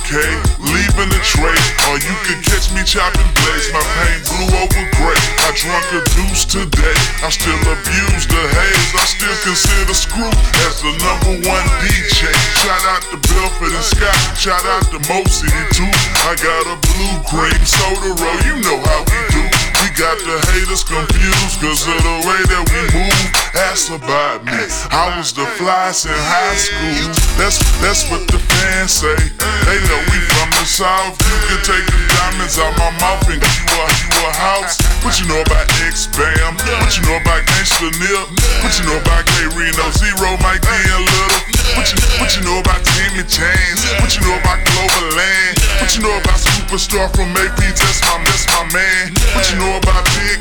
arcade, leaving the tray, or you could catch me chopping blades. My paint blue over gray. I drunk a deuce today. I still abuse the haze. I still consider Screw as the #1 DJ. Shout out to Belford and Scott. Shout out to Mo City too. I got a blue cream soda roll. You know how we do. We got the haters confused cause of the way that we move. Ask about me. I was the flyest in high school. That's what the fans say. They know we from the South. You can take the diamonds out my mouth and give you a house. What you know about X-Bam? What you know about Gangsta Nip? What you know about K-Reno Zero, Mike D and Little? What you know about Timmy Chains? What you know about Global Land? What you know about Superstar from AP? That's my man. What you know about Big